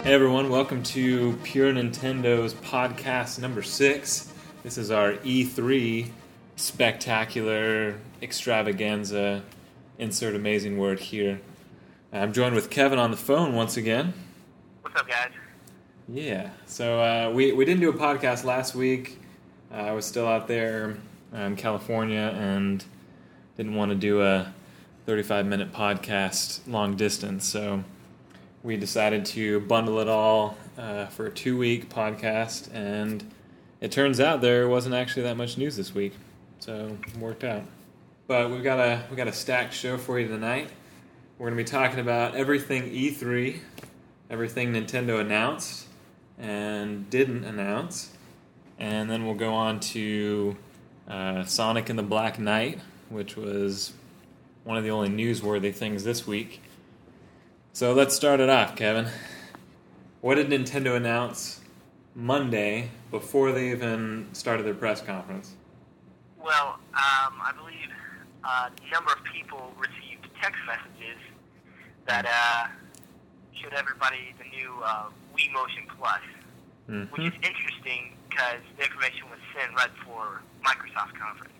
Hey everyone, welcome to Pure Nintendo's podcast number 6. This is our E3 spectacular extravaganza, insert amazing word here. I'm joined with Kevin on the phone once again. What's up, guys? Yeah, so we didn't do a podcast last week. I was still out there in California and didn't want to do a 35-minute podcast long distance, so we decided to bundle it all for a 2-week podcast, and it turns out there wasn't actually that much news this week, so it worked out. But we got a stacked show for you tonight. We're going to be talking about everything E3, everything Nintendo announced and didn't announce, and then we'll go on to Sonic and the Black Knight, which was one of the only newsworthy things this week. So let's start it off, Kevin. What did Nintendo announce Monday before they even started their press conference? Well, I believe a number of people received text messages that showed everybody the new Wii Motion Plus, which is interesting because the information was sent right before Microsoft's conference.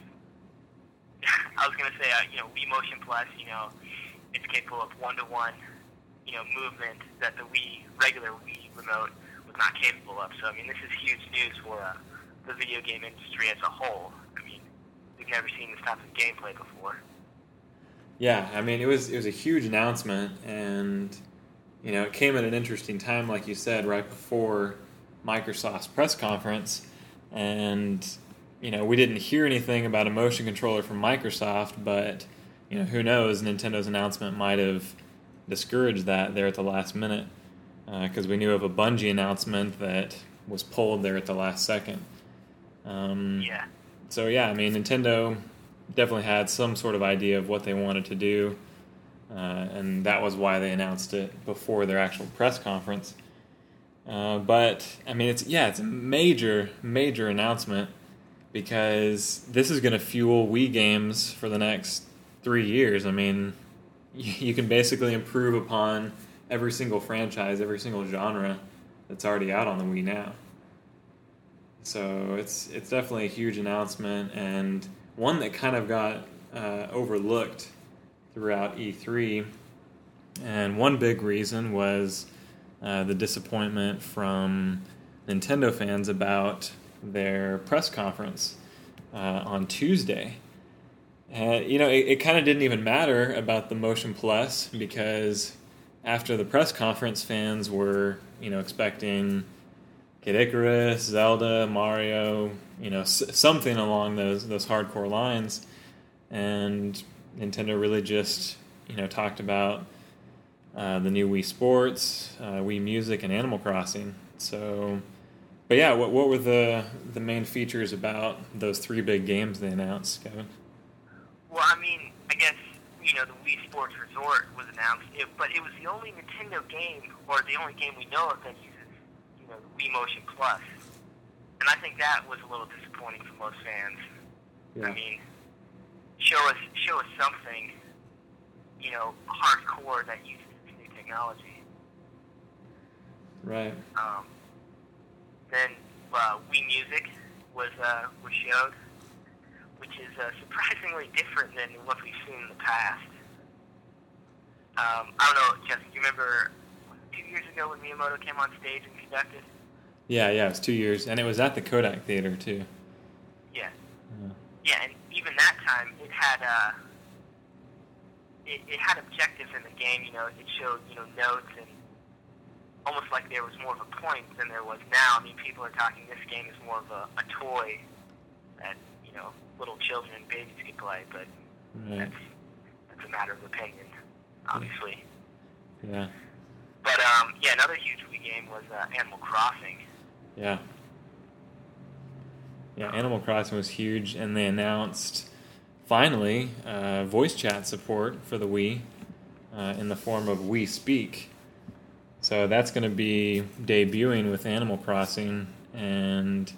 I was going to say, Wii Motion Plus, it's capable of one-to-one movement that the regular Wii remote was not capable of. So, this is huge news for the video game industry as a whole. We've never seen this type of gameplay before. Yeah, it was a huge announcement, and, it came at an interesting time, like you said, right before Microsoft's press conference, and, we didn't hear anything about a motion controller from Microsoft, but, who knows, Nintendo's announcement might have discouraged that there at the last minute, because we knew of a Bungie announcement that was pulled there at the last second. So Nintendo definitely had some sort of idea of what they wanted to do, and that was why they announced it before their actual press conference. It's a major announcement, because this is going to fuel Wii games for the next 3 years. You can basically improve upon every single franchise, every single genre that's already out on the Wii now. So it's definitely a huge announcement, and one that kind of got overlooked throughout E3. And one big reason was the disappointment from Nintendo fans about their press conference on Tuesday. It kind of didn't even matter about the Motion Plus, because after the press conference, fans were, expecting Kid Icarus, Zelda, Mario, something along those hardcore lines, and Nintendo really just, talked about the new Wii Sports, Wii Music, and Animal Crossing. So, but yeah, what were the main features about those 3 big games they announced, Kevin? Well, I guess, the Wii Sports Resort was announced, but it was the only Nintendo game, or the only game we know of that uses, the Wii Motion Plus. And I think that was a little disappointing for most fans. Yeah. Show us something, hardcore that uses this new technology. Right. Then Wii Music was showed, which is surprisingly different than what we've seen in the past. I don't know, Jeff, do you remember 2 years ago when Miyamoto came on stage and conducted? Yeah, it was 2 years, and it was at the Kodak Theater, too. Yeah. Yeah, and even that time, it had objectives in the game, it showed, notes, and almost like there was more of a point than there was now. People are talking this game is more of a toy that, little children and babies could play, but right. That's a matter of opinion, obviously. Yeah. But, another huge Wii game was Animal Crossing. Yeah. Yeah, Animal Crossing was huge, and they announced, finally, voice chat support for the Wii in the form of Wii Speak. So that's going to be debuting with Animal Crossing, and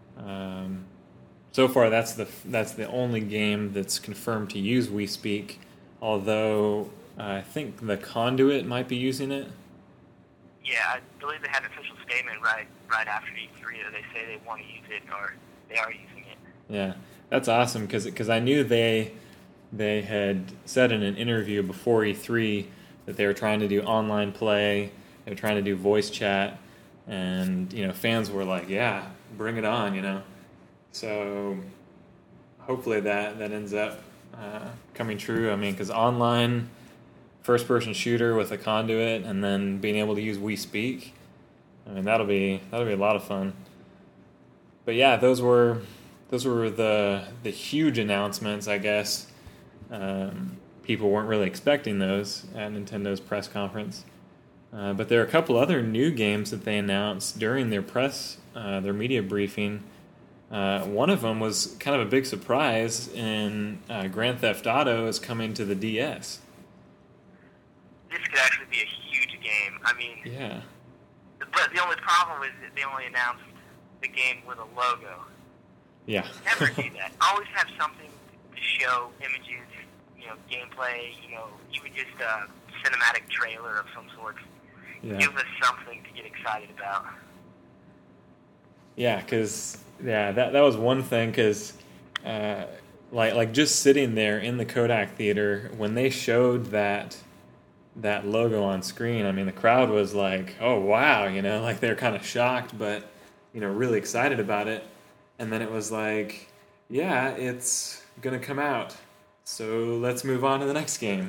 so far that's the only game that's confirmed to use Wii Speak, although I think the Conduit might be using it. Yeah, I believe they had an official statement right after E3 that they say they want to use it or they are using it. Yeah, that's awesome because I knew they had said in an interview before E3 that they were trying to do online play, they were trying to do voice chat, and fans were like, "Yeah, bring it on," So hopefully that ends up coming true. I mean, because online first-person shooter with a conduit and then being able to use We Speak, I mean that'll be a lot of fun. But yeah, those were the huge announcements, I guess. People weren't really expecting those at Nintendo's press conference. But there are a couple other new games that they announced during their their media briefing. One of them was kind of a big surprise, and Grand Theft Auto is coming to the DS. This could actually be a huge game. I mean, yeah. But the only problem is that they only announced the game with a logo. Yeah. Never do that. Always have something to show, images, gameplay, even just a cinematic trailer of some sort. Yeah. Give us something to get excited about. Yeah, because that was one thing. Because like just sitting there in the Kodak Theater when they showed that logo on screen, I mean the crowd was like, "Oh wow," like they're kind of shocked, but really excited about it. And then it was like, "Yeah, it's gonna come out, so let's move on to the next game,"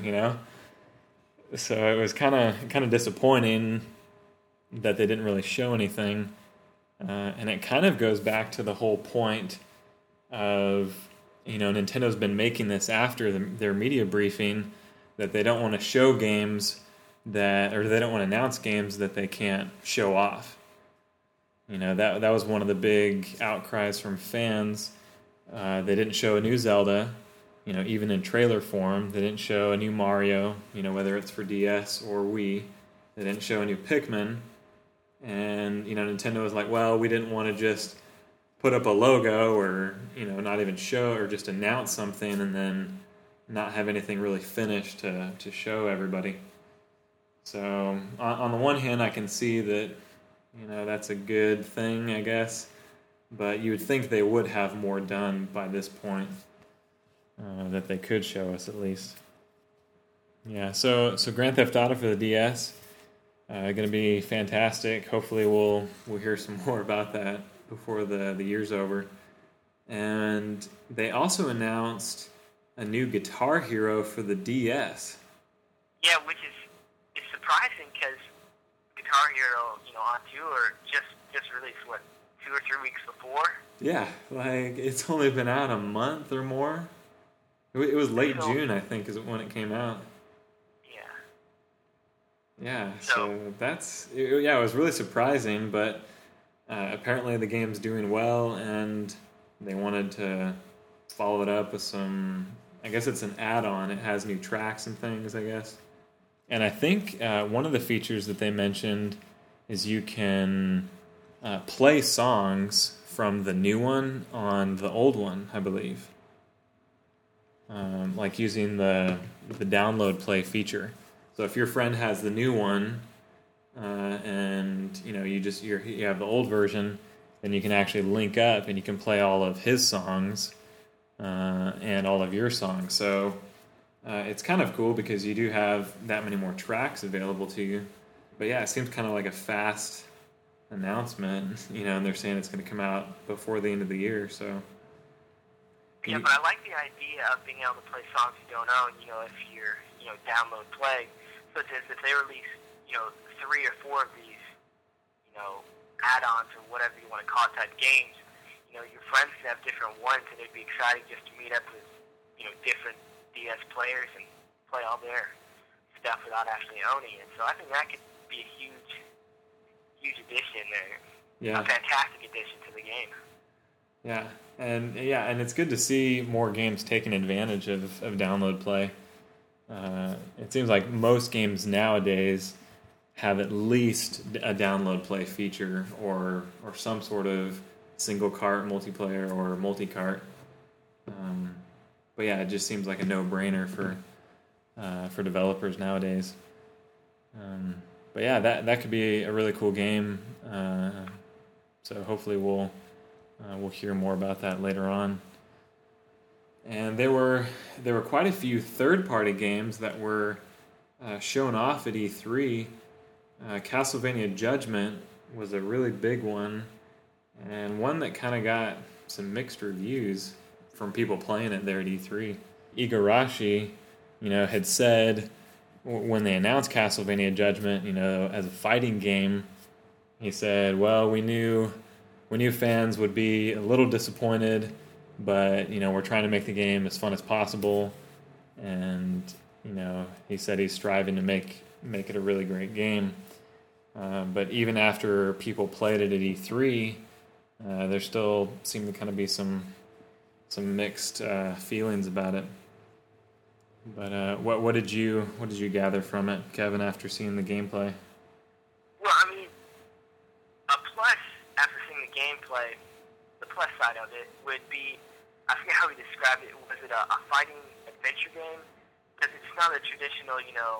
So it was kind of disappointing that they didn't really show anything. And it kind of goes back to the whole point of, Nintendo's been making this after their media briefing that they don't want to show games or they don't want to announce games that they can't show off. That was one of the big outcries from fans. They didn't show a new Zelda, even in trailer form. They didn't show a new Mario, whether it's for DS or Wii. They didn't show a new Pikmin. And, Nintendo was like, well, we didn't want to just put up a logo or, not even show or just announce something and then not have anything really finished to show everybody. So, on the one hand, I can see that, that's a good thing, I guess. But you would think they would have more done by this point that they could show us at least. Yeah, so Grand Theft Auto for the DS. Going to be fantastic. Hopefully we'll hear some more about that before the year's over. And they also announced a new Guitar Hero for the DS. Yeah, which is surprising because Guitar Hero, on tour just released 2 or 3 weeks before. Yeah, like it's only been out a month or more. It was late June, I think, is when it came out. Yeah, so it was really surprising, but apparently the game's doing well, and they wanted to follow it up with some, I guess it's an add-on. It has new tracks and things, I guess. And I think one of the features that they mentioned is you can play songs from the new one on the old one, I believe. Like using the download play feature. So if your friend has the new one, and you have the old version, then you can actually link up and you can play all of his songs and all of your songs. So it's kind of cool because you do have that many more tracks available to you. But yeah, it seems kind of like a fast announcement, and they're saying it's going to come out before the end of the year. So yeah, but I like the idea of being able to play songs you don't own. If you're download play. Such as if they release, 3 or 4 of these, add-ons or whatever you want to call it type games, your friends can have different ones and it'd be exciting just to meet up with, different DS players and play all their stuff without actually owning it. So I think that could be a huge addition there. Yeah. A fantastic addition to the game. Yeah, and it's good to see more games taking advantage of download play. It seems like most games nowadays have at least a download play feature or some sort of single cart multiplayer or multi-cart. But yeah, it just seems like a no-brainer for developers nowadays. But yeah, that could be a really cool game. So hopefully we'll hear more about that later on. And there were quite a few third-party games that were shown off at E3. Castlevania Judgment was a really big one, and one that kind of got some mixed reviews from people playing it there at E3. Igarashi, had said when they announced Castlevania Judgment, as a fighting game, he said, well, we knew fans would be a little disappointed, but, we're trying to make the game as fun as possible. And, he said he's striving to make it a really great game. But even after people played it at E3, there still seemed to kind of be some mixed feelings about it. But what did you gather from it, Kevin, after seeing the gameplay? Well, I mean, a plus after seeing the gameplay, the plus side of it would be, I forget how he described it. Was it a fighting adventure game? Because it's not a traditional,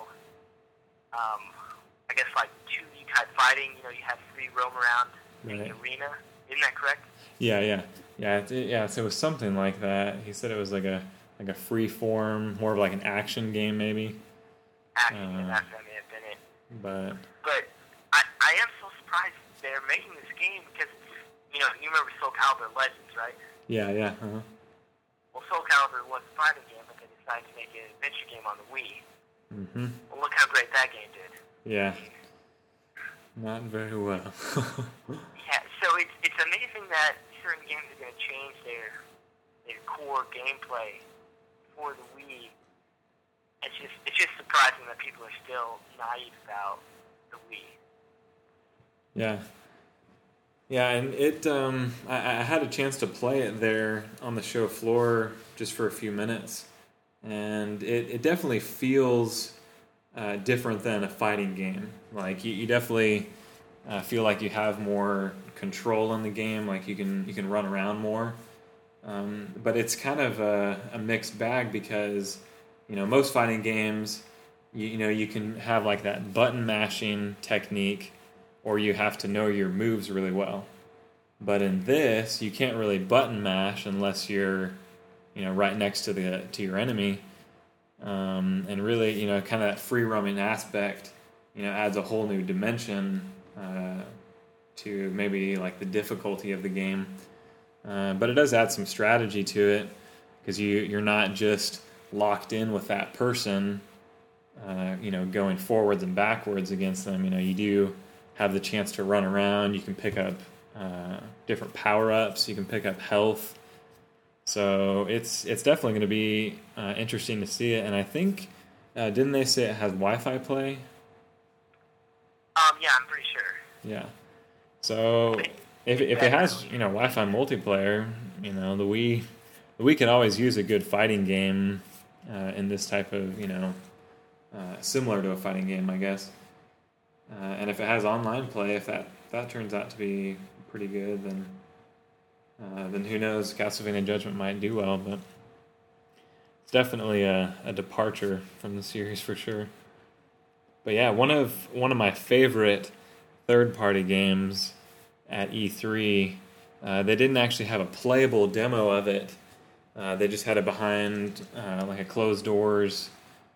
I guess like 2D type fighting. You have free roam around in the arena. Isn't that correct? Yeah. So it was something like that. He said it was like a free form, more of like an action game, maybe. Action, that may have been it. But I am so surprised they're making this game because you remember Soul Calibur Legends, right? Yeah. Uh-huh. Well, Soul Calibur was a fighting game, but they decided to make an adventure game on the Wii. Mm-hmm. Well, look how great that game did. Yeah. Not very well. Yeah, so it's amazing that certain games are going to change their core gameplay for the Wii. It's just surprising that people are still naive about the Wii. Yeah, and it I had a chance to play it there on the show floor just for a few minutes, and it definitely feels different than a fighting game. Like you definitely feel like you have more control in the game, like you can run around more. But it's kind of a mixed bag because most fighting games you can have like that button mashing technique, or you have to know your moves really well. But in this, you can't really button mash unless you're right next to your enemy. And really, kind of that free roaming aspect, adds a whole new dimension to maybe like the difficulty of the game. But it does add some strategy to it because you're not just locked in with that person, going forwards and backwards against them. You do have the chance to run around. You can pick up different power-ups. You can pick up health. So it's definitely going to be interesting to see it. And I think, didn't they say it has Wi-Fi play? Yeah, I'm pretty sure. Yeah. So if it has Wi-Fi multiplayer, the Wii can always use a good fighting game in this type of similar to a fighting game, I guess. And if it has online play, if that turns out to be pretty good, then who knows? Castlevania Judgment might do well, but it's definitely a departure from the series for sure. But yeah, one of my favorite third-party games at E3, they didn't actually have a playable demo of it. They just had it behind like a closed doors.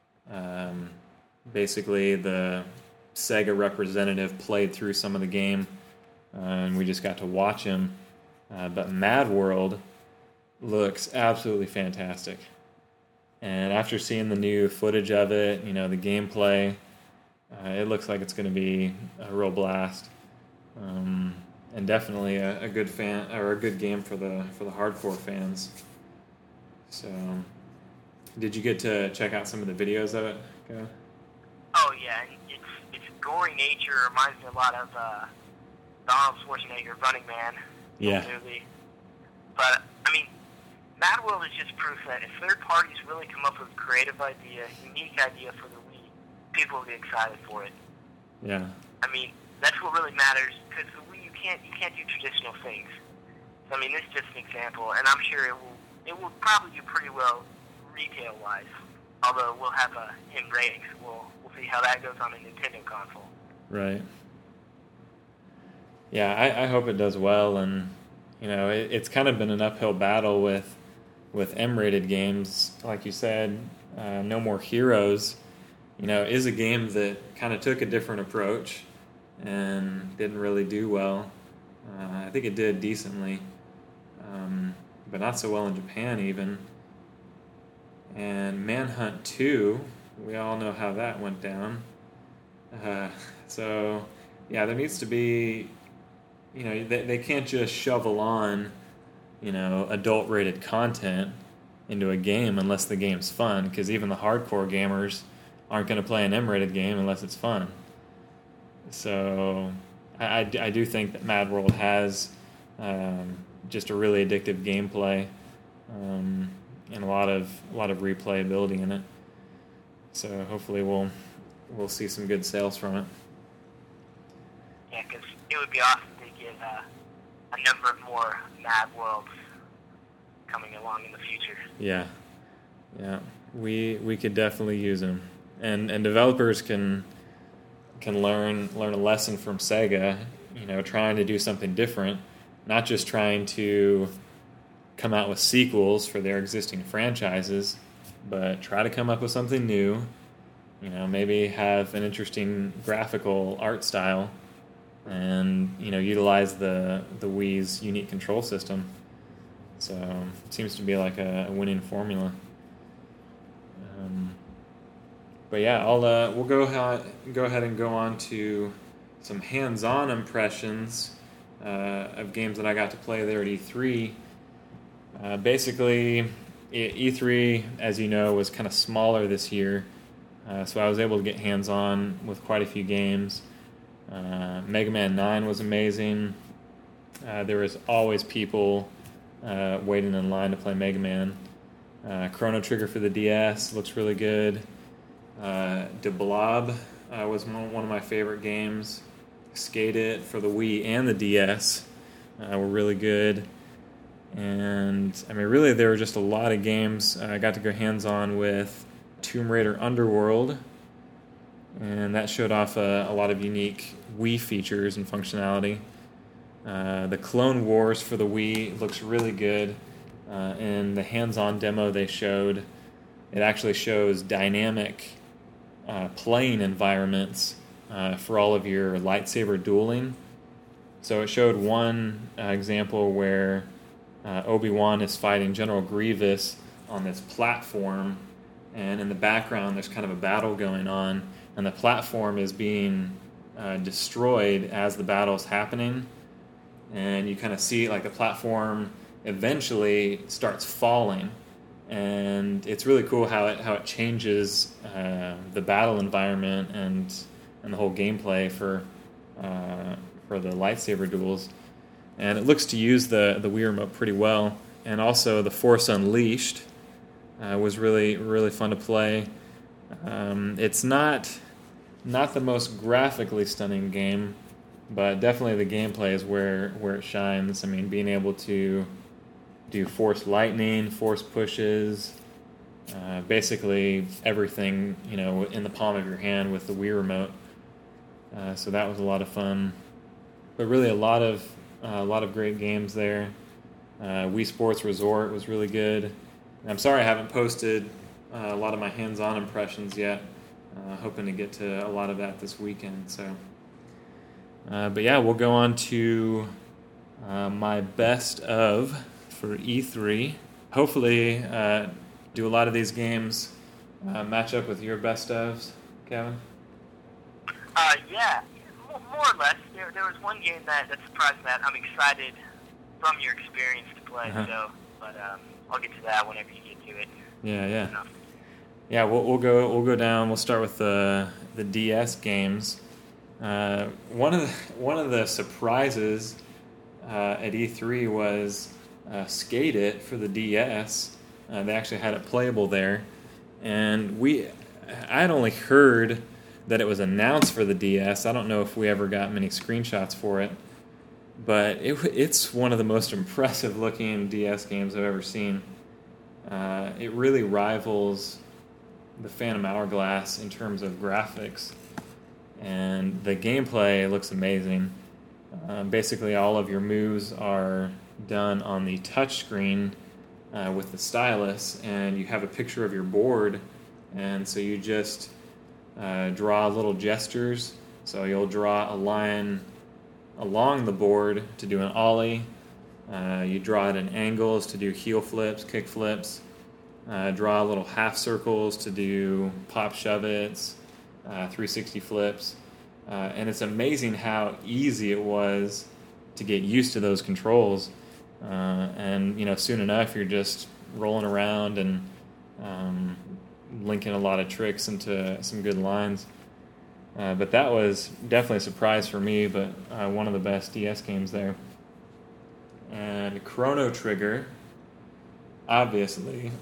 Basically, the Sega representative played through some of the game, and we just got to watch him. But Mad World looks absolutely fantastic. And after seeing the new footage of it, the gameplay, it looks like it's going to be a real blast. And definitely a good fan or a good game for the hardcore fans. So, did you get to check out some of the videos of it? Okay. Oh yeah, its gory nature reminds me a lot of Arnold Schwarzenegger, Running Man. Yeah. Movie. But I mean, Mad World is just proof that if third parties really come up with a creative idea, unique idea for the Wii, people will be excited for it. Yeah. I mean, that's what really matters because the Wii you can't do traditional things. So I mean, this is just an example, and I'm sure it will probably do pretty well retail wise. Although we'll have in ratings, we'll see how that goes on a Nintendo console. Right. Yeah, I hope it does well, and it's kind of been an uphill battle with M-rated games, like you said. No More Heroes, is a game that kind of took a different approach and didn't really do well. I think it did decently, but not so well in Japan even. And Manhunt 2, we all know how that went down. So, yeah, there needs to be, they can't just shovel on, adult-rated content into a game unless the game's fun, because even the hardcore gamers aren't going to play an M-rated game unless it's fun. So I do think that Mad World has just a really addictive gameplay and a lot of replayability in it. So hopefully we'll see some good sales from it. Yeah, because it would be awesome to get a number of more Mad Worlds coming along in the future. Yeah, we could definitely use them, and developers can learn a lesson from Sega. Trying to do something different, not just trying to come out with sequels for their existing franchises, but try to come up with something new. Maybe have an interesting graphical art style, and utilize the Wii's unique control system. So it seems to be like a winning formula. But yeah, we'll go ahead and go on to some hands-on impressions of games that I got to play there at E3. Basically, E3, as you know, was kind of smaller this year, so I was able to get hands-on with quite a few games. Mega Man 9 was amazing. There was always people waiting in line to play Mega Man. Chrono Trigger for the DS looks really good. De Blob was one of my favorite games. Skate It for the Wii and the DS were really good. And, really there were just a lot of games. I got to go hands-on with Tomb Raider Underworld, and that showed off a lot of unique Wii features and functionality. The Clone Wars for the Wii looks really good. In the hands-on demo they showed, it actually shows dynamic playing environments for all of your lightsaber dueling. So it showed one example where Obi-Wan is fighting General Grievous on this platform, and in the background there's kind of a battle going on, and the platform is being destroyed as the battle is happening, and you kind of see like the platform eventually starts falling, and it's really cool how it changes the battle environment and the whole gameplay for the lightsaber duels. And it looks to use the Wii Remote pretty well. And also the Force Unleashed was really, really fun to play. It's not the most graphically stunning game, but definitely the gameplay is where it shines. Being able to do force lightning, force pushes, basically everything, in the palm of your hand with the Wii Remote. So that was a lot of fun. But really a lot of great games there. Wii Sports Resort was really good. And I'm sorry I haven't posted a lot of my hands-on impressions yet. Hoping to get to a lot of that this weekend. So, but yeah, we'll go on to my best of for E3. Hopefully, do a lot of these games match up with your best ofs, Kevin? Yeah, more or less. There was one game that surprised me that I'm excited from your experience to play. So, but I'll get to that whenever you get to it. Yeah. Yeah, we'll go down. We'll start with the DS games. One of the surprises at E3 was Skate It for the DS. They actually had it playable there, and I had only heard that it was announced for the DS. I don't know if we ever got many screenshots for it, but it's one of the most impressive looking DS games I've ever seen. It really rivals the Phantom Hourglass in terms of graphics, and the gameplay looks amazing. Basically, all of your moves are done on the touch screen with the stylus, and you have a picture of your board, and so you just draw little gestures. So you'll draw a line along the board to do an ollie. You draw it in angles to do heel flips, kick flips. Draw little half circles to do pop shove-its, 360 flips. And it's amazing how easy it was to get used to those controls. And, soon enough you're just rolling around and linking a lot of tricks into some good lines. But that was definitely a surprise for me, but one of the best DS games there. And Chrono Trigger, obviously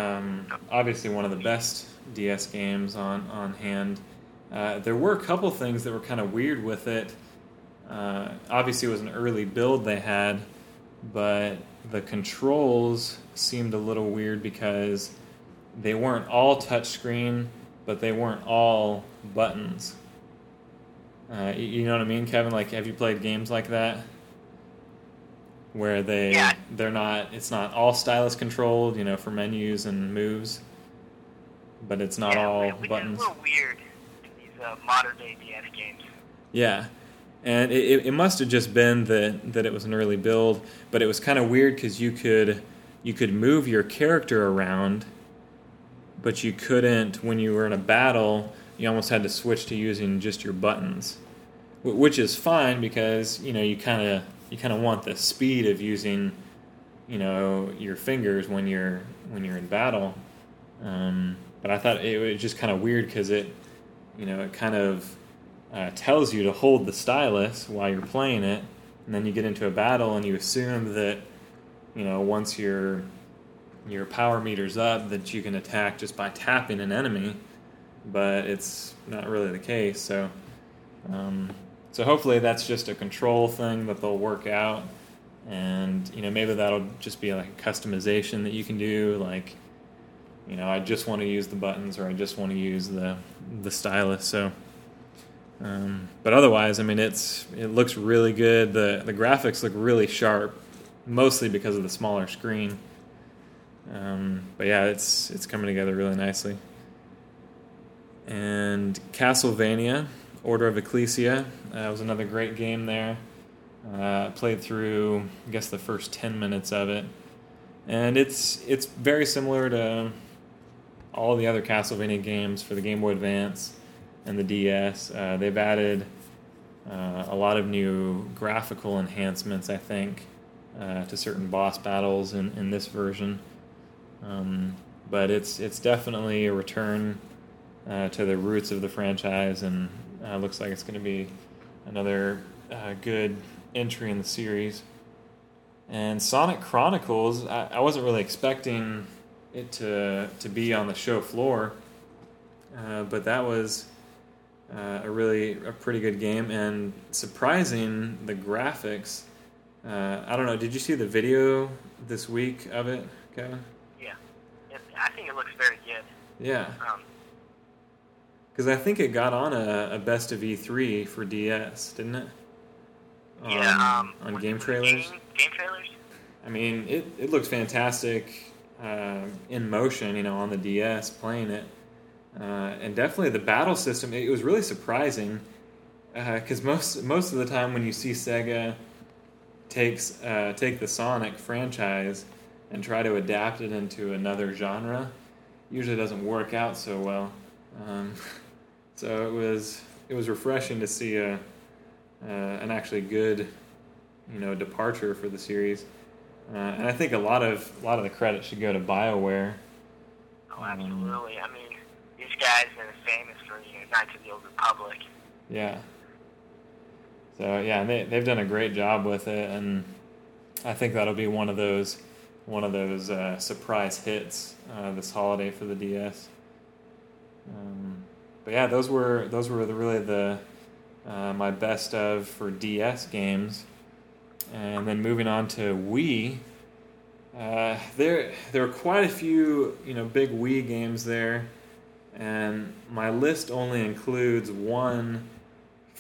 one of the best DS games on hand. There were a couple things that were kind of weird with it. Obviously, it was an early build they had, but the controls seemed a little weird because they weren't all touchscreen, but they weren't all buttons. You know what I mean, Kevin? Like, have you played games like that? Where it's not all stylus controlled, for menus and moves, but it's not all buttons. It's a little weird in these modern day DS games. Yeah, and it must have just been that it was an early build, but it was kind of weird because you could move your character around, but you couldn't when you were in a battle. You almost had to switch to using just your buttons, which is fine because you kind of want the speed of using, your fingers when you're in battle. But I thought it was just kind of weird because it kind of tells you to hold the stylus while you're playing it, and then you get into a battle and you assume that, once your power meter's up, that you can attack just by tapping an enemy, but it's not really the case. So hopefully that's just a control thing that they'll work out, and maybe that'll just be like a customization that you can do. Like, I just want to use the buttons, or I just want to use the stylus. So, but otherwise, it looks really good. The graphics look really sharp, mostly because of the smaller screen. But yeah, it's coming together really nicely. And Castlevania Order of Ecclesia was another great game there. Played through, I guess, the first 10 minutes of it. And it's very similar to all the other Castlevania games for the Game Boy Advance and the DS. They've added a lot of new graphical enhancements, I think, to certain boss battles in this version. But it's definitely a return to the roots of the franchise, and looks like it's going to be another good entry in the series. And Sonic Chronicles, I wasn't really expecting it to be on the show floor, but that was a pretty good game, and surprising, the graphics. I don't know, did you see the video this week of it, Kevin? Yeah, I think it looks very good. Yeah. Because I think it got on a Best of E3 for DS, didn't it? On game trailers. Game trailers? It looks fantastic in motion, on the DS, playing it. And definitely the battle system, it was really surprising. Because most of the time when you see Sega take the Sonic franchise and try to adapt it into another genre, usually doesn't work out so well. So it was refreshing to see an actually good, departure for the series. And I think a lot of the credit should go to BioWare. Oh, absolutely. These guys are famous for Knights of the Old Republic. Yeah. So yeah, they've done a great job with it, and I think that'll be one of those surprise hits this holiday for the DS. But yeah, those were really my best of for DS games. And then moving on to Wii, there were quite a few big Wii games there, and my list only includes one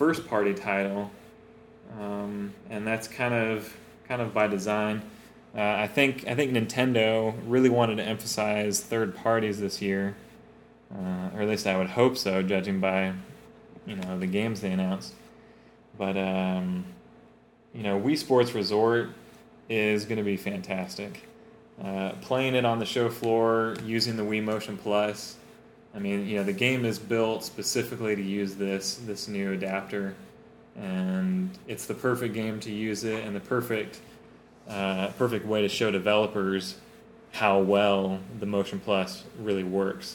first party title, and that's kind of by design. I think Nintendo really wanted to emphasize third parties this year, or at least I would hope so, judging by the games they announced. But Wii Sports Resort is going to be fantastic. Playing it on the show floor using the Wii Motion Plus. I mean, the game is built specifically to use this new adapter, and it's the perfect game to use it, and the perfect way to show developers how well the Motion Plus really works.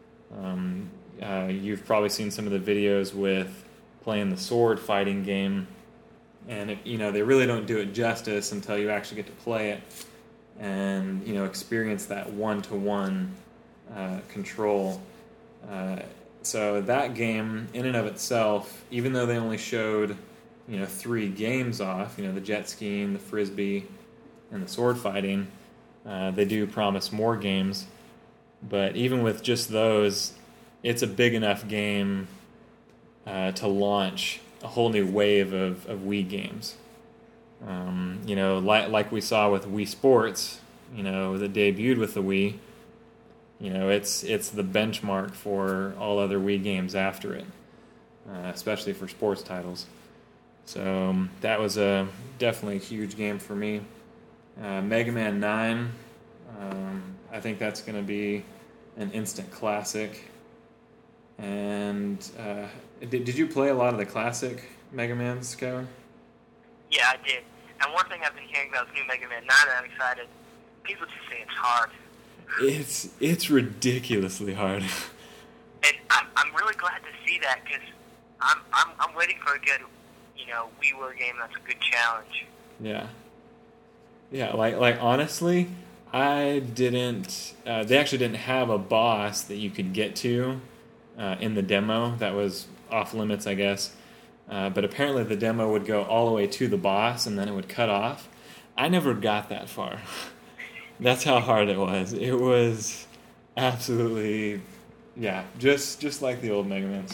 You've probably seen some of the videos with playing the sword fighting game, and they really don't do it justice until you actually get to play it and experience that one-to-one control. So that game, in and of itself, even though they only showed 3 games off, the jet skiing, the frisbee, and the sword fighting, they do promise more games. But even with just those, it's a big enough game to launch a whole new wave of Wii games. Like we saw with Wii Sports, that debuted with the Wii. It's the benchmark for all other Wii games after it, especially for sports titles. So that was definitely a huge game for me. Mega Man 9, I think that's going to be an instant classic. And did you play a lot of the classic Mega Mans, Kevin? Yeah, I did. And one thing I've been hearing about new Mega Man 9 that I'm excited, people just say it's hard. It's ridiculously hard. And I'm really glad to see that, because I'm waiting for a good, WiiWare game that's a good challenge. Yeah, like honestly, I didn't. They actually didn't have a boss that you could get to in the demo. That was off limits, I guess. But apparently the demo would go all the way to the boss, and then it would cut off. I never got that far. That's how hard it was. It was absolutely, just like the old Mega Man.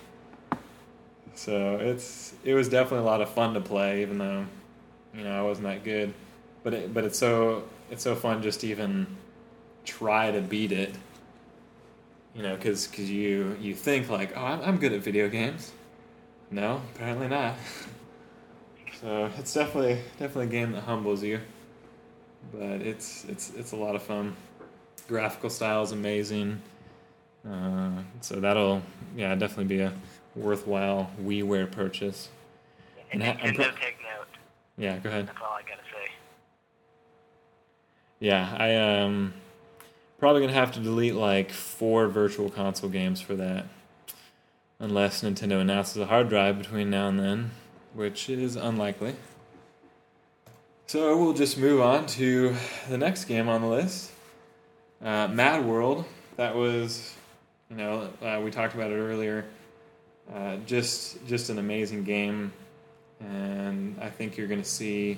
So it was definitely a lot of fun to play, even though I wasn't that good. But it's so fun just to even try to beat it. Because you think like, oh, I'm good at video games. No, apparently not. So it's definitely a game that humbles you. But it's a lot of fun. Graphical style is amazing. So that'll definitely be a worthwhile WiiWare purchase. And Nintendo take note. Yeah, go ahead. That's all I gotta say. Yeah, I am probably gonna have to delete like 4 virtual console games for that, unless Nintendo announces a hard drive between now and then, which is unlikely. So we'll just move on to the next game on the list, Mad World. That was, we talked about it earlier. Just an amazing game, and I think you're going to see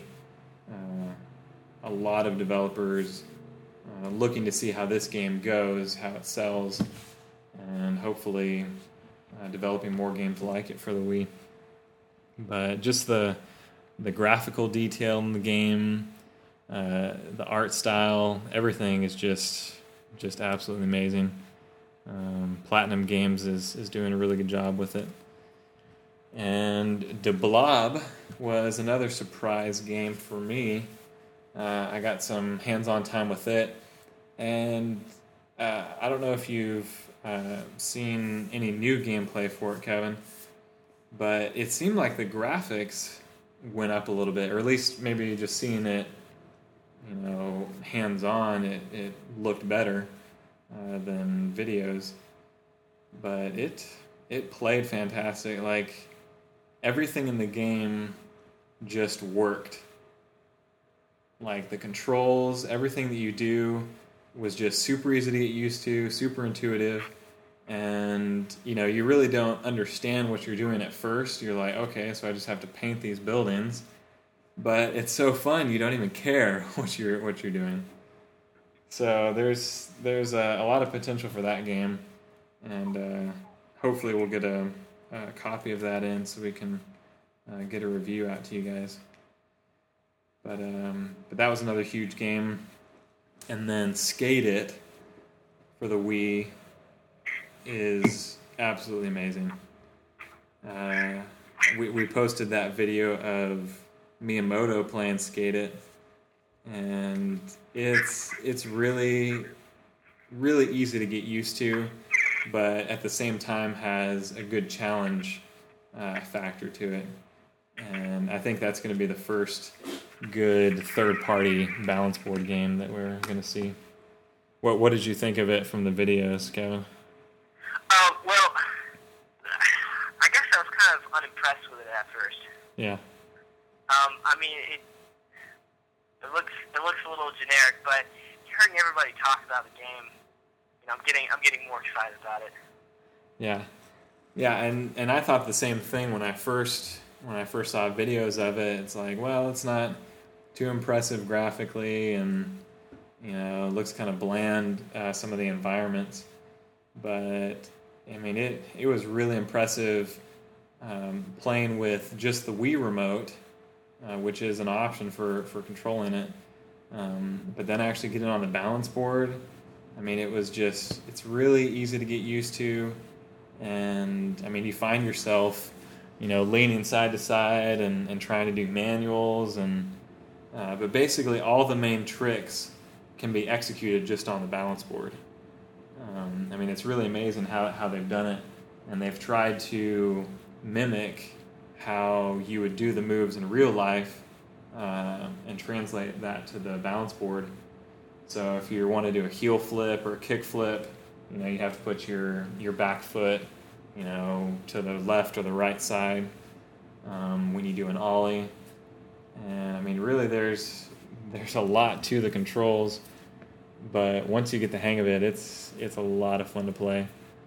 a lot of developers looking to see how this game goes, how it sells, and hopefully developing more games like it for the Wii. But just the graphical detail in the game, the art style, everything is just absolutely amazing. Platinum Games is doing a really good job with it. And De Blob was another surprise game for me. I got some hands-on time with it, and I don't know if you've seen any new gameplay for it, Kevin, but it seemed like the graphics went up a little bit, or at least maybe just seeing it, hands-on, it looked better than videos. But it played fantastic. Like, everything in the game just worked. Like, the controls, everything that you do was just super easy to get used to, super intuitive. And, you really don't understand what you're doing at first. You're like, okay, so I just have to paint these buildings. But it's so fun, you don't even care what you're doing. So there's a lot of potential for that game. And hopefully we'll get a a copy of that in so we can get a review out to you guys. But that was another huge game. And then Skate It for the Wii is absolutely amazing. We posted that video of Miyamoto playing Skate It, and it's really, really easy to get used to, but at the same time has a good challenge factor to it. And I think that's going to be the first good third-party balance board game that we're going to see. What did you think of it from the videos, Kevin? Well, I guess I was kind of unimpressed with it at first. Yeah. I mean, it looks a little generic, but hearing everybody talk about the game, I'm getting more excited about it. Yeah, and I thought the same thing when I first saw videos of it. It's like, well, it's not too impressive graphically, and it looks kind of bland, some of the environments. But I mean, it was really impressive playing with just the Wii remote, which is an option for controlling it. But then actually getting on the balance board, I mean, it's really easy to get used to. And I mean, you find yourself, leaning side to side and trying to do manuals, but basically all the main tricks can be executed just on the balance board. I mean, it's really amazing how they've done it, and they've tried to mimic how you would do the moves in real life and translate that to the balance board. So if you want to do a heel flip or a kick flip, you have to put your back foot, to the left or the right side when you do an ollie. And I mean, really, there's a lot to the controls, but once you get the hang of it, it's a lot of fun to play.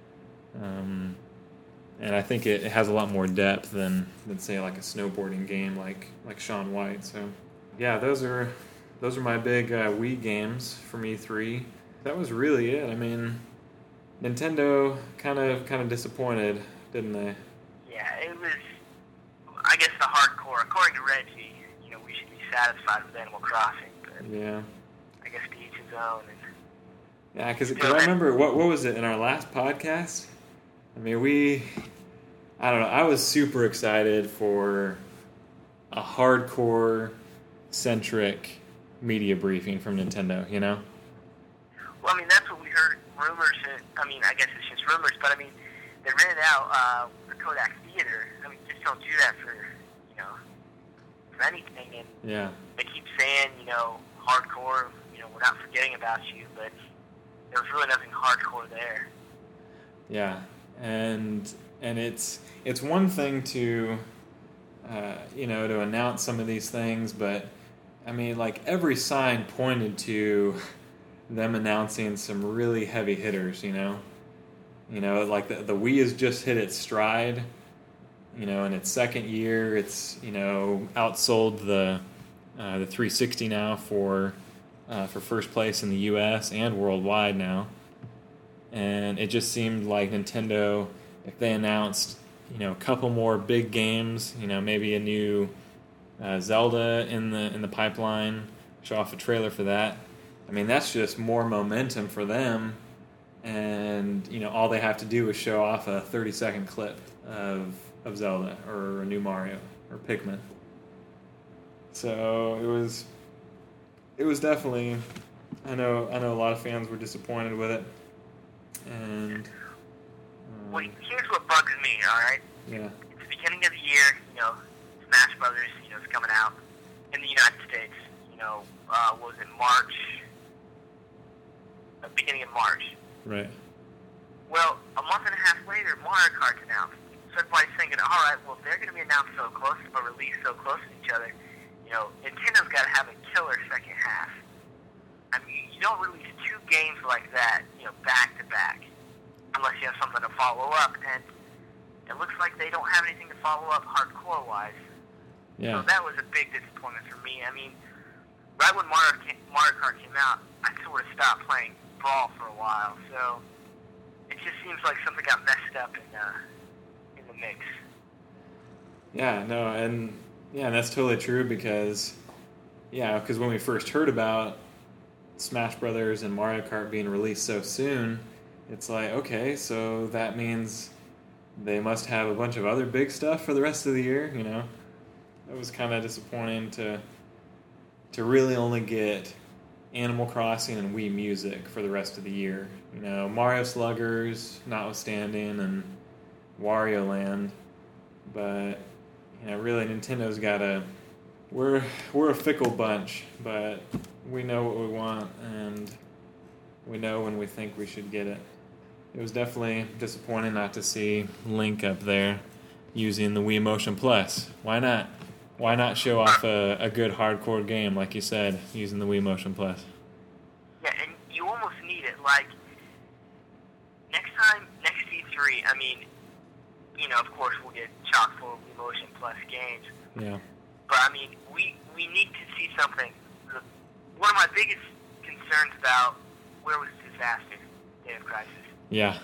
And I think it has a lot more depth than say like a snowboarding game like Shaun White. So yeah, those are my big Wii games from E3. That was really it. I mean, Nintendo kind of disappointed, didn't they? Yeah, it was. I guess the hardcore, according to Reggie, we should be satisfied with Animal Crossing. But yeah. I guess to each his own. Yeah, because I remember what was it in our last podcast? I mean, I don't know. I was super excited for a hardcore centric media briefing from Nintendo. Well, I mean, that's what we heard rumors. I mean, I guess it's just rumors, but I mean, they rented out the Kodak Theater. I mean, just don't do that for anything. And yeah, they keep saying, hardcore. We're not forgetting about you, but there was really nothing hardcore there. Yeah, and it's one thing to to announce some of these things, but I mean, like every sign pointed to them announcing some really heavy hitters. Like the Wii has just hit its stride. In its second year, it's outsold the 360 now for first place in the U.S. and worldwide now. And it just seemed like Nintendo, if they announced, a couple more big games, maybe a new Zelda in the pipeline, show off a trailer for that. I mean, that's just more momentum for them. And, all they have to do is show off a 30-second clip of Zelda or a new Mario or Pikmin. So it was definitely, I know a lot of fans were disappointed with it. And well, here's what bugs me, all right? Yeah. It's the beginning of the year, Smash Brothers, is coming out in the United States. Was it March? Beginning of March. Right. Well, a month and a half later, Mario Kart's announced. So everybody's thinking, all right, well, if they're going to be announced so close or released so close to each other, Nintendo's got to have a killer second half. I mean, you don't release two games like that, back to back, unless you have something to follow up. And it looks like they don't have anything to follow up hardcore-wise. Yeah. So that was a big disappointment for me. I mean, right when Mario Kart came out, I sort of stopped playing Brawl for a while. So it just seems like something got messed up in the mix. Yeah, no, and that's totally true because when we first heard about Smash Brothers and Mario Kart being released so soon, it's like, okay, so that means they must have a bunch of other big stuff for the rest of the year, you know? It was kind of disappointing to really only get Animal Crossing and Wii Music for the rest of the year. You know, Mario Sluggers notwithstanding and Wario Land, but you know, really Nintendo's got a we're a fickle bunch, but we know what we want and we know when we think we should get it. It was definitely disappointing not to see Link up there using the Wii Motion Plus. Why not? Why not show off a good hardcore game, like you said, using the Wii Motion Plus? Yeah, and you almost need it. Like, next E3, I mean, you know, of course we'll get chock full of Wii Motion Plus games. Yeah. But, I mean, we need to see something. One of my biggest concerns about where was Disaster, Day of Crisis. Yeah.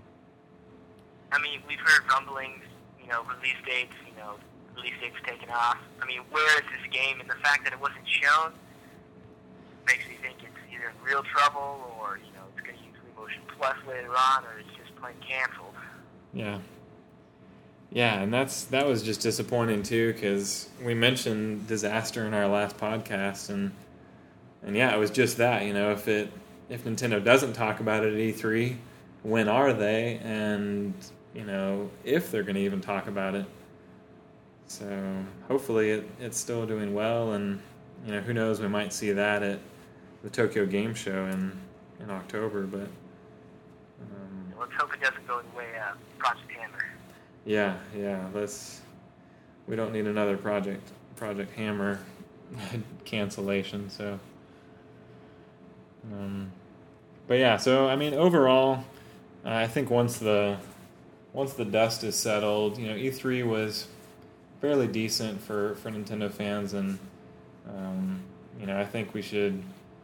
I mean, we've heard rumblings, you know, release dates taken off. I mean, where is this game? And the fact that it wasn't shown makes me think it's either in real trouble or, you know, it's going to use Wii Motion Plus later on or it's just plain canceled. Yeah. Yeah, and that was just disappointing too because we mentioned Disaster in our last podcast and yeah, it was just that, you know, if Nintendo doesn't talk about it at E3, when are they? And, you know, if they're going to even talk about it. So hopefully it's still doing well, and you know, who knows, we might see that at the Tokyo Game Show in October. But let's hope it doesn't go the way Project Hammer. Yeah. We don't need another Project Hammer cancellation. So, but yeah. So I mean, overall, I think once the dust is settled, you know, E3 was fairly decent for Nintendo fans, and you know, I think we should,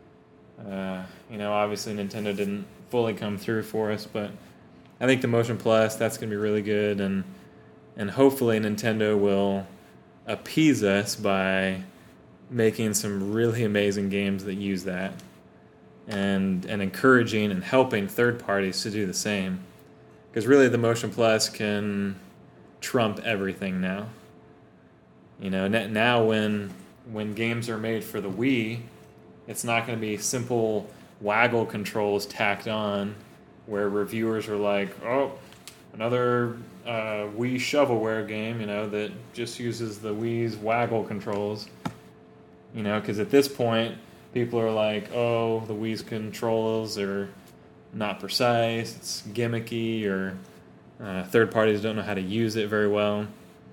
you know, obviously Nintendo didn't fully come through for us, but I think the Motion Plus, that's going to be really good, and hopefully Nintendo will appease us by making some really amazing games that use that, and encouraging and helping third parties to do the same, because really the Motion Plus can trump everything now. You know, now when games are made for the Wii, it's not going to be simple waggle controls tacked on where reviewers are like, oh, another Wii shovelware game, you know, that just uses the Wii's waggle controls. You know, because at this point, people are like, oh, the Wii's controls are not precise, it's gimmicky, or third parties don't know how to use it very well.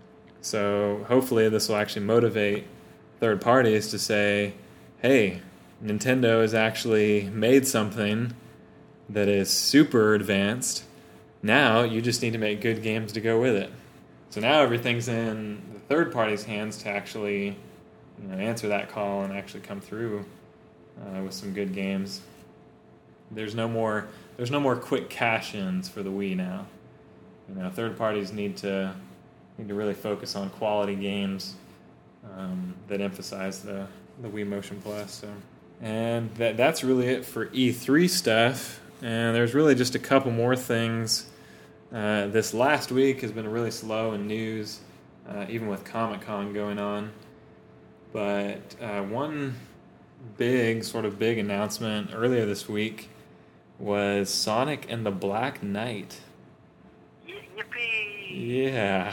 So hopefully this will actually motivate third parties to say, hey, Nintendo has actually made something that is super advanced. Now you just need to make good games to go with it. So now everything's in the third party's hands to actually, you know, answer that call and actually come through with some good games. There's no more quick cash-ins for the Wii now. You know, third parties need to really focus on quality games that emphasize the Wii Motion Plus. So, and that's really it for E3 stuff. And there's really just a couple more things. This last week has been really slow in news, even with Comic-Con going on. But one big announcement earlier this week was Sonic and the Black Knight. Yippee! Yeah.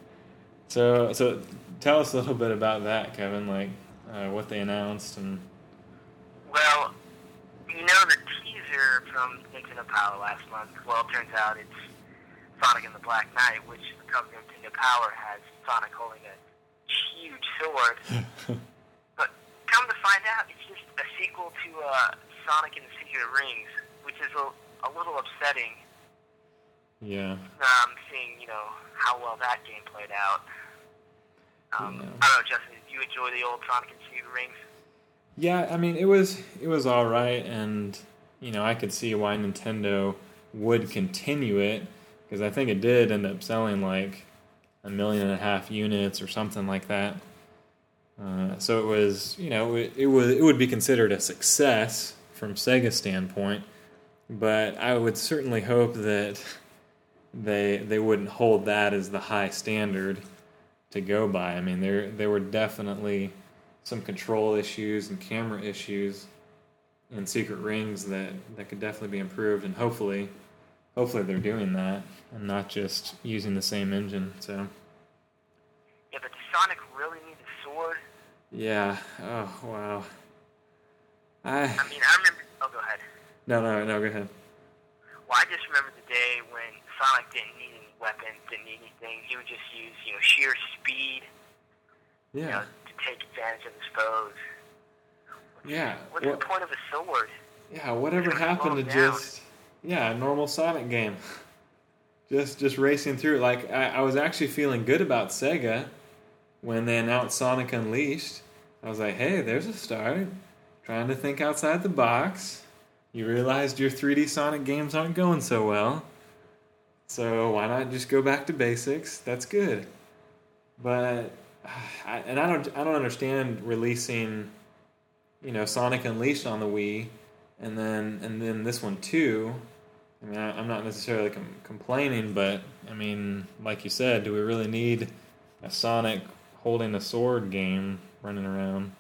So tell us a little bit about that, Kevin, like what they announced. And well, you know the teaser from Nintendo Power last month, well, it turns out it's Sonic and the Black Knight, which the cover of Nintendo Power has Sonic holding a huge sword. But come to find out, it's just a sequel to Sonic and the Secret Rings, which is a little upsetting. Yeah. Seeing, you know, how well that game played out. Yeah. I don't know, Justin, did you enjoy the old Sonic and Secret Rings? Yeah, I mean, it was all right, and you know, I could see why Nintendo would continue it, because I think it did end up selling like 1.5 million units or something like that. So it was, it would be considered a success from Sega's standpoint, but I would certainly hope that they wouldn't hold that as the high standard to go by. I mean, there were definitely some control issues and camera issues in Secret Rings that could definitely be improved, and hopefully they're doing that and not just using the same engine. So. Yeah, but does Sonic really need a sword? Yeah. Oh, wow. I mean, I remember... Oh, go ahead. No, go ahead. Well, I just remember the day when Sonic didn't need any weapons, didn't need anything. He would just use, sheer speed, Yeah. to take advantage of his foes. Yeah. What's the point of a sword? Yeah, whatever happened to just... Yeah, a normal Sonic game. Just racing through it. Like, I was actually feeling good about Sega when they announced Sonic Unleashed. I was like, hey, there's a start. Trying to think outside the box. You realized your 3D Sonic games aren't going so well. So why not just go back to basics? That's good. But I don't understand releasing, Sonic Unleashed on the Wii, and then this one too. I mean, I'm not necessarily complaining, but I mean, like you said, do we really need a Sonic holding a sword game running around?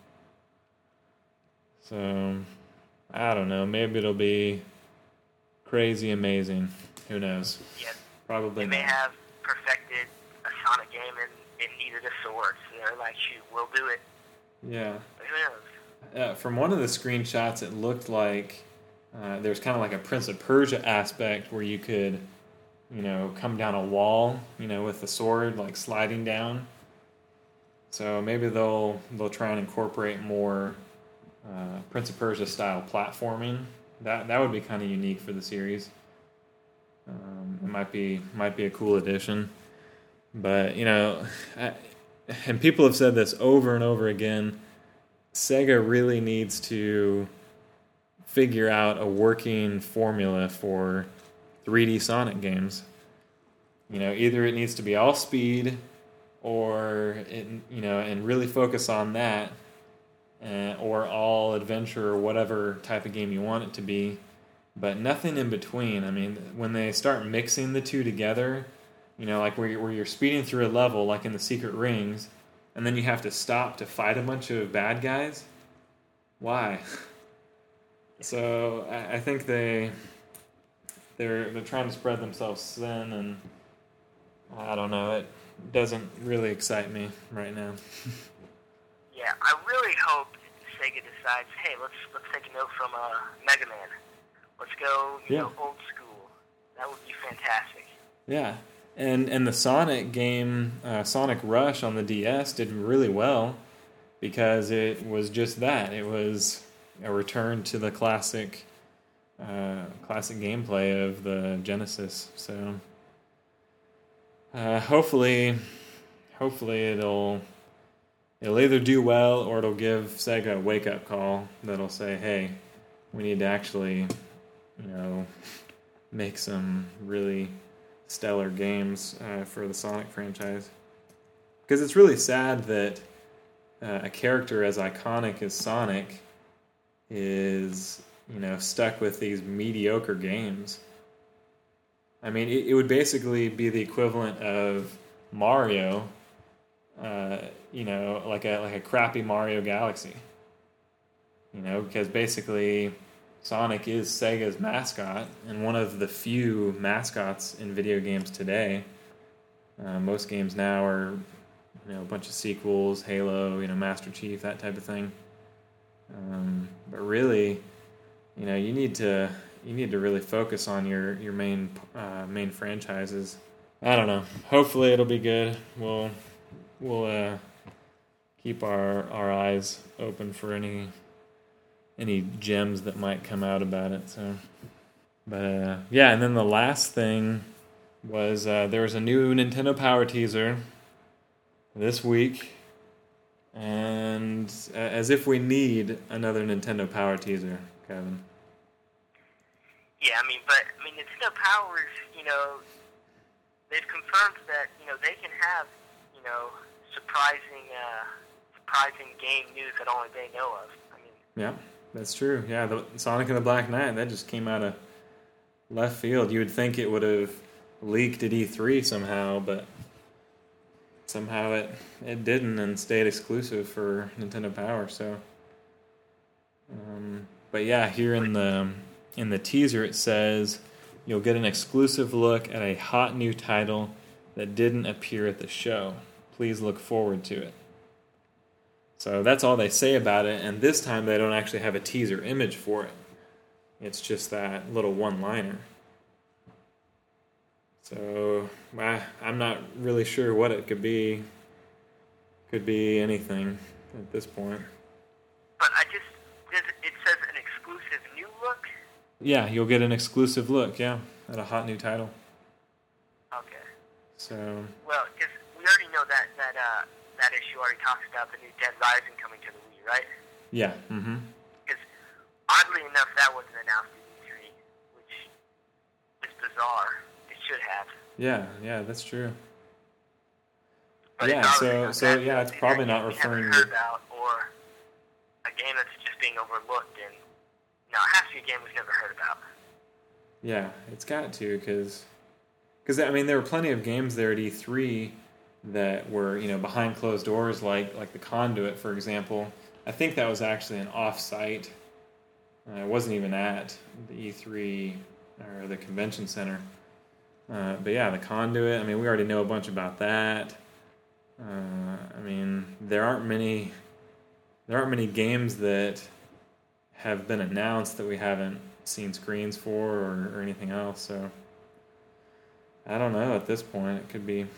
So, I don't know. Maybe it'll be crazy amazing. Who knows? Yeah, Probably they may not. have perfected a Sonic game and needed a sword. So they're like, shoot, we'll do it. Yeah. But who knows? From one of the screenshots, it looked like there's kind of like a Prince of Persia aspect where you could, come down a wall, with the sword like sliding down. So maybe they'll try and incorporate more Prince of Persia style platforming. That would be kind of unique for the series. It might be a cool addition, but and people have said this over and over again. Sega really needs to figure out a working formula for 3D Sonic games. Either it needs to be all speed, or and really focus on that, or all adventure or whatever type of game you want it to be, but nothing in between. I mean, when they start mixing the two together, like where you're speeding through a level, like in the Secret Rings, and then you have to stop to fight a bunch of bad guys. Why? So I think they're trying to spread themselves thin, and I don't know. It doesn't really excite me right now. Yeah, I really hope Sega decides, hey, let's take a note from Mega Man. Let's go, old school. That would be fantastic. Yeah, and the Sonic game, Sonic Rush on the DS, did really well because it was just that. It was a return to the classic gameplay of the Genesis. So hopefully it'll either do well or it'll give Sega a wake-up call that'll say, hey, we need to actually, make some really stellar games for the Sonic franchise. Because it's really sad that a character as iconic as Sonic is, stuck with these mediocre games. I mean, it would basically be the equivalent of Mario, like a crappy Mario Galaxy. Because basically Sonic is Sega's mascot and one of the few mascots in video games today. Most games now are, a bunch of sequels, Halo, Master Chief, that type of thing. But really, you need to really focus on your main franchises. I don't know. Hopefully it'll be good. We'll keep our eyes open for any gems that might come out about it. So, but yeah, and then the last thing was there was a new Nintendo Power teaser this week, and as if we need another Nintendo Power teaser, Kevin. Yeah, Nintendo Power is, they've confirmed that they can have surprising game news that only they know of. I mean, yeah, that's true. Yeah, the Sonic and the Black Knight, that just came out of left field. You would think it would have leaked at E3 somehow, but somehow it didn't and stayed exclusive for Nintendo Power. So, but yeah, here in the teaser it says you'll get an exclusive look at a hot new title that didn't appear at the show. Please look forward to it. So that's all they say about it, and this time they don't actually have a teaser image for it. It's just that little one-liner. So I'm not really sure what it could be. Could be anything at this point. But it says an exclusive new look? Yeah, you'll get an exclusive look, yeah, at a hot new title. Okay. So. Well, because we already know that issue already talks about the new Dead Rising coming to the Wii, right? Yeah. Mm-hmm. Because oddly enough, that wasn't announced at E3, which is bizarre. It should have. Yeah, that's true. But yeah, so yeah, it's probably not referring to about, or a game that's just being overlooked, and it has to be a game we've never heard about. Yeah, it's got to, because I mean there were plenty of games there at E3 that were behind closed doors, like the Conduit, for example. I think that was actually an off-site. It wasn't even at the E3 or the convention center. But yeah, the Conduit. I mean, we already know a bunch about that. I mean, there aren't many games that have been announced that we haven't seen screens for or anything else. So I don't know. At this point, it could be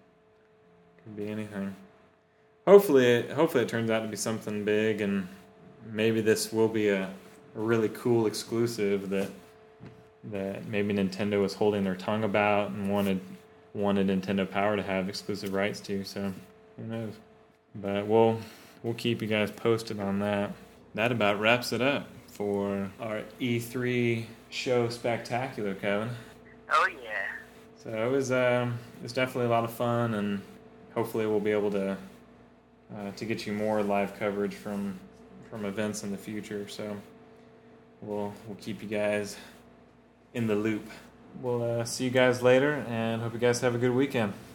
anything. Hopefully it turns out to be something big, and maybe this will be a really cool exclusive that maybe Nintendo was holding their tongue about and wanted Nintendo Power to have exclusive rights to. So who knows? But we'll keep you guys posted on that. That about wraps it up for our E3 show spectacular, Kevin. Oh yeah. So it was definitely a lot of fun, and hopefully we'll be able to get you more live coverage from events in the future. So we'll keep you guys in the loop. We'll see you guys later, and hope you guys have a good weekend.